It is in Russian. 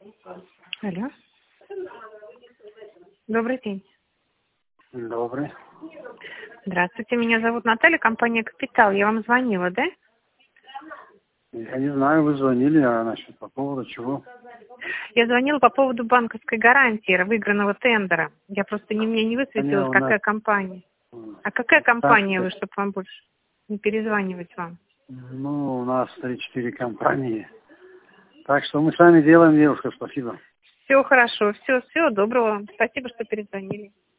Алло. Добрый день. Добрый. Здравствуйте, меня зовут Наталья, компания «Капитал». Я вам звонила, да? Я не знаю, вы звонили, а насчет по поводу чего? Я звонила по поводу банковской гарантии выигранного тендера. Я просто мне не высветилась, какая компания. А какая компания вы, чтобы вам больше не перезванивать вам? Ну, у нас 3-4 компании. Так что мы сами делаем, девушка, спасибо. Все хорошо, всего доброго. Спасибо, что перезвонили.